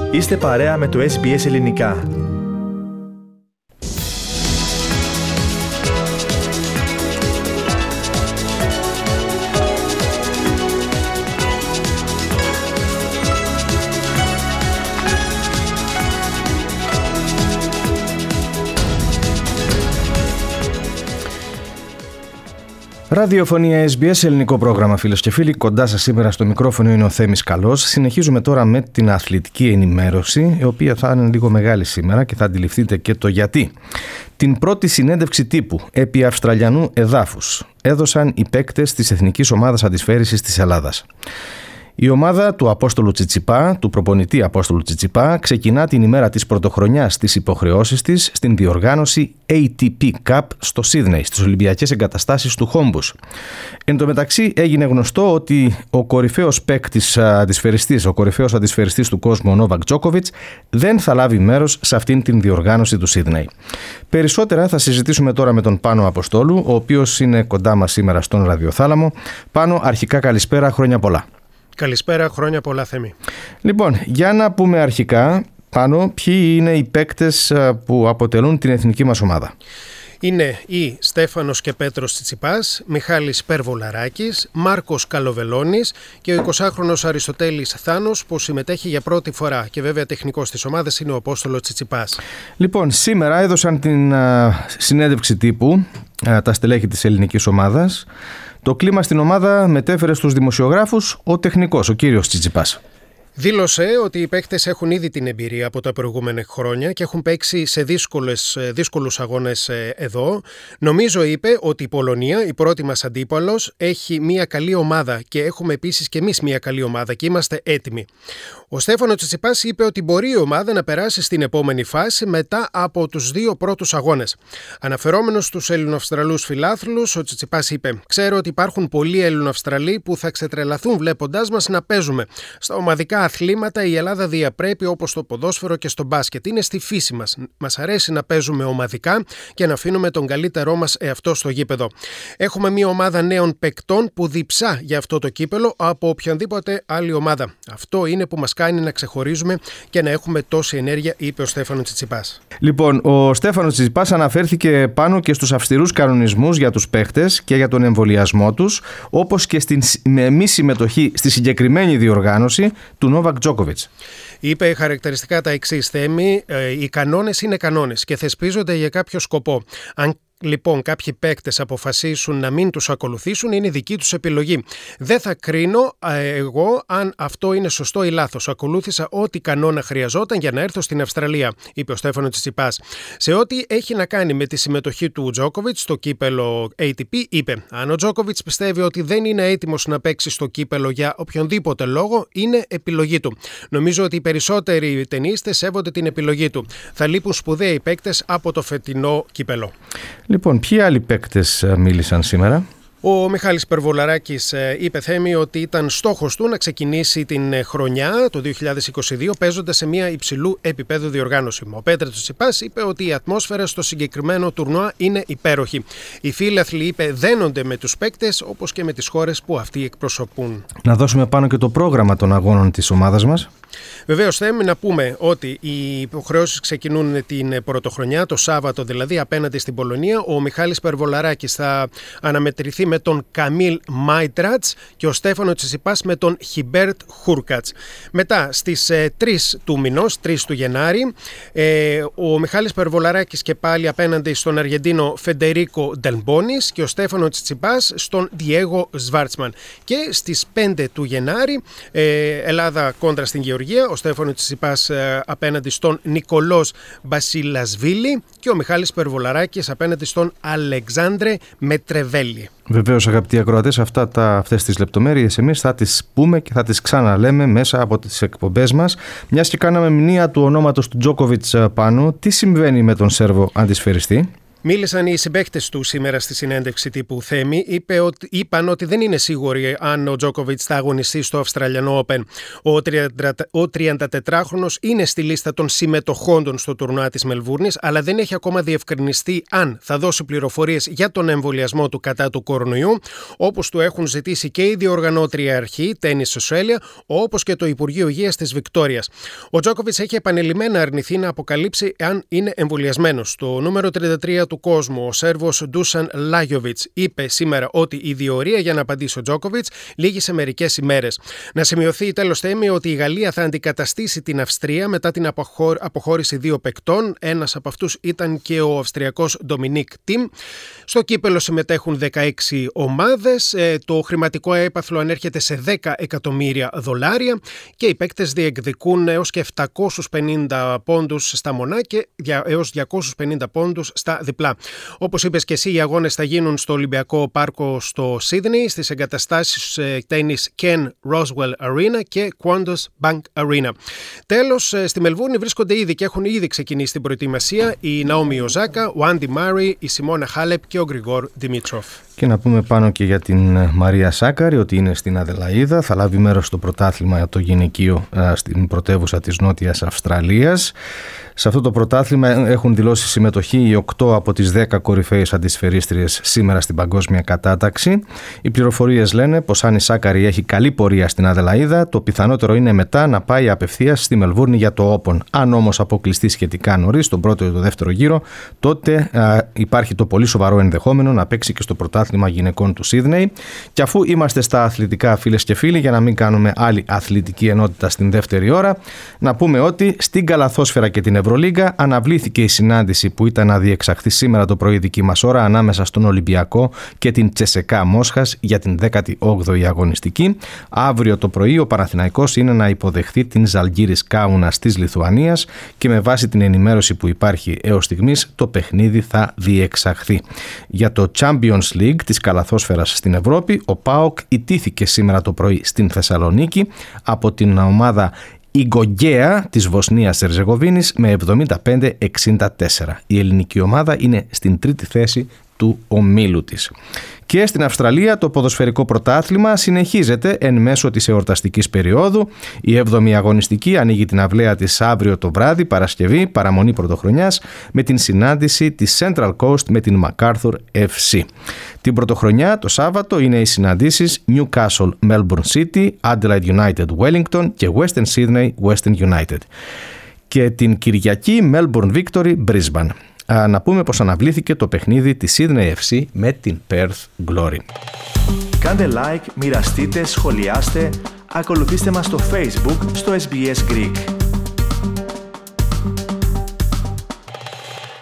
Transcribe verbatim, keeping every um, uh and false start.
Είστε παρέα με το ες μπι ες Ελληνικά. Ραδιοφωνία ες μπι ες, ελληνικό πρόγραμμα, φίλες και φίλοι. Κοντά σας σήμερα στο μικρόφωνο είναι ο Θέμης Καλός. Συνεχίζουμε τώρα με την αθλητική ενημέρωση, η οποία θα είναι λίγο μεγάλη σήμερα και θα αντιληφθείτε και το γιατί. Την πρώτη συνέντευξη τύπου επί Αυστραλιανού εδάφους έδωσαν οι παίκτες της Εθνικής Ομάδας Αντισφαίρισης της Ελλάδας. Η ομάδα του Απόστολου Τσιτσιπά, του προπονητή Απόστολου Τσιτσιπά, ξεκινά την ημέρα της πρωτοχρονιάς τις υποχρεώσεις της στην διοργάνωση έι τι πι Cup στο Σίδνεϊ, στις Ολυμπιακές Εγκαταστάσεις του Χόμπους. Εν τω μεταξύ έγινε γνωστό ότι ο κορυφαίος παίκτης αντισφαιριστής, ο κορυφαίος αντισφαιριστής του κόσμου, ο Νόβακ Τζόκοβιτς, δεν θα λάβει μέρος σε αυτήν την διοργάνωση του Σίδνεϊ. Περισσότερα θα συζητήσουμε τώρα με τον Πάνο Αποστόλου, ο οποίος είναι κοντά μας σήμερα στον ραδιοθάλαμο. Πάνο, αρχικά καλησπέρα, χρόνια πολλά. Καλησπέρα, χρόνια πολλά, Θέμη. Λοιπόν, για να πούμε αρχικά, Πάνο, ποιοι είναι οι παίκτες που αποτελούν την εθνική μας ομάδα. Είναι οι Στέφανος και Πέτρος Τσιτσιπάς, Μιχάλης Περβολαράκης, Μάρκος Καλοβελώνης και ο εικοσάχρονος Αριστοτέλης Θάνος, που συμμετέχει για πρώτη φορά, και βέβαια τεχνικός της ομάδας είναι ο Απόστολος Τσιτσιπάς. Λοιπόν, σήμερα έδωσαν την α, συνέντευξη τύπου α, τα στελέχη της ελληνικής ομάδας. Το κλίμα στην ομάδα μετέφερε στους δημοσιογράφους ο τεχνικός, ο κύριος Τσιτσιπάς. Δήλωσε ότι οι παίκτες έχουν ήδη την εμπειρία από τα προηγούμενα χρόνια και έχουν παίξει σε δύσκολες, δύσκολους αγώνες εδώ. Νομίζω, είπε, ότι η Πολωνία, η πρώτη μας αντίπαλος, έχει μια καλή ομάδα και έχουμε επίσης και εμείς μια καλή ομάδα και είμαστε έτοιμοι. Ο Στέφανος Τσιτσιπάς είπε ότι μπορεί η ομάδα να περάσει στην επόμενη φάση μετά από τους δύο πρώτους αγώνες. Αναφερόμενος στους Έλληνο-Αυστραλούς φιλάθλους, ο Τσιτσιπάς είπε: «Ξέρω ότι υπάρχουν πολλοί Έλληνο-Αυστραλοί που θα ξετρελαθούν βλέποντάς μας να παίζουμε. Στα ομαδικά αθλήματα η Ελλάδα διαπρέπει όπως στο ποδόσφαιρο και στο μπάσκετ. Είναι στη φύση μας. Μας αρέσει να παίζουμε ομαδικά και να αφήνουμε τον καλύτερό μας εαυτό στο γήπεδο. Έχουμε μια ομάδα νέων παικτών που διψά για αυτό το κύπελο από οποιαδήποτε άλλη ομάδα. Αυτό είναι που μας κάνει να ξεχωρίζουμε και να έχουμε τόση ενέργεια», είπε ο Στέφανος Τσιτσιπάς. Λοιπόν, ο Στέφανος Τσιτσιπάς αναφέρθηκε πάνω και στους αυστηρούς κανονισμούς για τους παίχτες και για τον εμβολιασμό τους, όπως και στην μη συμμετοχή στη συγκεκριμένη διοργάνωση του Νόβακ Τζόκοβιτς. Είπε χαρακτηριστικά τα εξής, Θέμη: «Οι κανόνες είναι κανόνες και θεσπίζονται για κάποιο σκοπό. Αν λοιπόν κάποιοι παίκτες αποφασίσουν να μην τους ακολουθήσουν, είναι δική τους επιλογή. Δεν θα κρίνω ε, εγώ αν αυτό είναι σωστό ή λάθος. Ακολούθησα ό,τι κανόνα χρειαζόταν για να έρθω στην Αυστραλία», είπε ο Στέφανος Τσιτσιπάς. Σε ό,τι έχει να κάνει με τη συμμετοχή του Τζόκοβιτς στο κύπελο έι τι πι, είπε: «Αν ο Τζόκοβιτς πιστεύει ότι δεν είναι έτοιμος να παίξει στο κύπελο για οποιονδήποτε λόγο, είναι επιλογή του. Νομίζω ότι οι περισσότεροι τενίστες σέβονται την επιλογή του. Θα λείπουν σπουδαίοι παίκτες από το φετινό κύπελο». Λοιπόν, ποιοι άλλοι παίκτες μίλησαν σήμερα? Ο Μιχάλης Περβολαράκης είπε, Θέμη, ότι ήταν στόχος του να ξεκινήσει την χρονιά το δύο χιλιάδες είκοσι δύο παίζοντας σε μια υψηλού επίπεδου διοργάνωση. Ο Πέτρος Τσιτσιπάς είπε ότι η ατμόσφαιρα στο συγκεκριμένο τουρνουά είναι υπέροχη. Οι φίλαθλοι, είπε, δένονται με τους παίκτες όπως και με τις χώρες που αυτοί εκπροσωπούν. Να δώσουμε πάνω και το πρόγραμμα των αγώνων της ομάδας μας. Βεβαίως, θέλουμε να πούμε ότι οι υποχρεώσεις ξεκινούν την πρωτοχρονιά, το Σάββατο δηλαδή, απέναντι στην Πολωνία. Ο Μιχάλης Περβολαράκης θα αναμετρηθεί με τον Καμίλ Μάιτρατς και ο Στέφανος Τσιτσιπάς με τον Χιμπέρτ Χούρκατς. Μετά στις ε, τρεις του μηνός, τρεις του Γενάρη, ε, ο Μιχάλης Περβολαράκης και πάλι απέναντι στον Αργεντίνο Φεντερίκο Ντελμπόνης και ο Στέφανος Τσιτσιπάς στον Διέγο Σβάρτσμαν. Και στις πέντε του Γενάρη, ε, Ελλάδα κόντρα στην Γεωργία, ο Στέφανος Τσιτσιπάς ε, απέναντι στον Νικολός Μπασιλασβίλη και ο Μιχάλης Περβολαράκης απέναντι στον Αλεξάνδρε Μετρεβέλη. Βεβαίως, αγαπητοί ακροατές, αυτά τα, αυτές τις λεπτομέρειες εμείς θα τις πούμε και θα τις ξαναλέμε μέσα από τις εκπομπές μας. Μιας και κάναμε μνήα του ονόματος του Τζόκοβιτς πάνω, τι συμβαίνει με τον Σέρβο αντισφαιριστή? Μίλησαν οι συμπαίκτες του σήμερα στη συνέντευξη τύπου Θέμη. Είπε ότι, είπαν ότι δεν είναι σίγουροι αν ο Τζόκοβιτς θα αγωνιστεί στο Αυστραλιανό Open. Ο τριαντατετράχρονος είναι στη λίστα των συμμετοχόντων στο τουρνουά της Μελβούρνης, αλλά δεν έχει ακόμα διευκρινιστεί αν θα δώσει πληροφορίες για τον εμβολιασμό του κατά του κορονοϊού, όπως του έχουν ζητήσει και η διοργανώτρια αρχή Tennis Australia, όπως και το Υπουργείο Υγείας της Βικτόριας. Ο Τζόκοβιτς έχει επανειλημμένα αρνηθεί να αποκαλύψει αν είναι εμβολιασμένος. Το νούμερο τριάντα τρία του κόσμου, ο Σέρβος Ντούσαν Λάγιοβιτς, είπε σήμερα ότι η διορία για να απαντήσει ο Τζόκοβιτς λήγει σε μερικές ημέρες. Να σημειωθεί τέλος Θέμη ότι η Γαλλία θα αντικαταστήσει την Αυστρία μετά την αποχώρηση δύο παικτών. Ένας από αυτούς ήταν και ο Αυστριακός Ντομινίκ Τιμ. Στο κύπελο συμμετέχουν δεκαέξι ομάδες. Το χρηματικό έπαθλο ανέρχεται σε δέκα εκατομμύρια δολάρια και οι παίκτες διεκδικούν έως και επτακόσιους πενήντα πόντους στα μονά και έως διακόσιους πενήντα πόντους στα διπλά. Όπως είπες και εσύ, οι αγώνες θα γίνουν στο Ολυμπιακό Πάρκο στο Σίδνεϊ, στις εγκαταστάσεις τένις Ken Roswell Arena και Qantas Bank Arena. Τέλος, στη Μελβούρνη βρίσκονται ήδη και έχουν ήδη ξεκινήσει την προετοιμασία η Ναόμι Οζάκα, ο Άντι Μάρι, η Σιμώνα Χάλεπ και ο Γκριγόρ Δημίτσοφ. Και να πούμε πάνω και για την Μαρία Σάκαρη ότι είναι στην Αδελαΐδα, θα λάβει μέρος στο πρωτάθλημα το γυναικείο στην πρωτεύουσα της Νότιας Αυστραλίας. Σε αυτό το πρωτάθλημα έχουν δηλώσει συμμετοχή οι οκτώ από τις δέκα κορυφαίες αντισφαιρίστριες σήμερα στην παγκόσμια κατάταξη. Οι πληροφορίες λένε πως αν η Σάκαρη έχει καλή πορεία στην Αδελαΐδα, το πιθανότερο είναι μετά να πάει απευθείας στη Μελβούρνη για το Open. Αν όμως αποκλειστεί σχετικά νωρίς, τον πρώτο ή τον δεύτερο γύρο, τότε α, υπάρχει το πολύ σοβαρό ενδεχόμενο να παίξει και στο πρωτάθλημα γυναικών του Σίδνεϊ. Και αφού είμαστε στα αθλητικά, φίλες και φίλοι, για να μην κάνουμε άλλη αθλητική ενότητα στην δεύτερη ώρα, να πούμε ότι στην καλαθόσφαιρα και την Ευρωλίγκα αναβλήθηκε η συνάντηση που ήταν να διεξαχθεί σήμερα το πρωί δική μας ώρα ανάμεσα στον Ολυμπιακό και την Τσεσεκά Μόσχας για την δέκατη όγδοη αγωνιστική. Αύριο το πρωί ο Παναθηναϊκός είναι να υποδεχθεί την Ζαλγκίρις Κάουνας της Λιθουανίας και με βάση την ενημέρωση που υπάρχει έως στιγμής το παιχνίδι θα διεξαχθεί. Για το Champions League της καλαθόσφαιρας στην Ευρώπη, ο ΠΑΟΚ ιτήθηκε σήμερα το πρωί στην Θεσσαλονίκη από την ομάδα η Γκογκέα της Βοσνίας Ερζεγοβίνης με εβδομήντα πέντε εξήντα τέσσερα. Η ελληνική ομάδα είναι στην τρίτη θέση του ομίλου της. Και στην Αυστραλία το ποδοσφαιρικό πρωτάθλημα συνεχίζεται εν μέσω της εορταστικής περίοδου. Η έβδομη αγωνιστική ανοίγει την αυλαία της αύριο το βράδυ, Παρασκευή, παραμονή πρωτοχρονιάς, με την συνάντηση της Central Coast με την MacArthur εφ σι. Την πρωτοχρονιά το Σάββατο είναι οι συναντήσεις Newcastle Melbourne City, Adelaide United Wellington και Western Sydney Western United. Και την Κυριακή Melbourne Victory Brisbane. Να πούμε πως αναβλήθηκε το παιχνίδι της Sydney εφ σι με την Perth Glory. Κάντε like, μοιραστείτε, σχολιάστε, ακολουθήστε μας στο Facebook στο ες μπι ες Greek.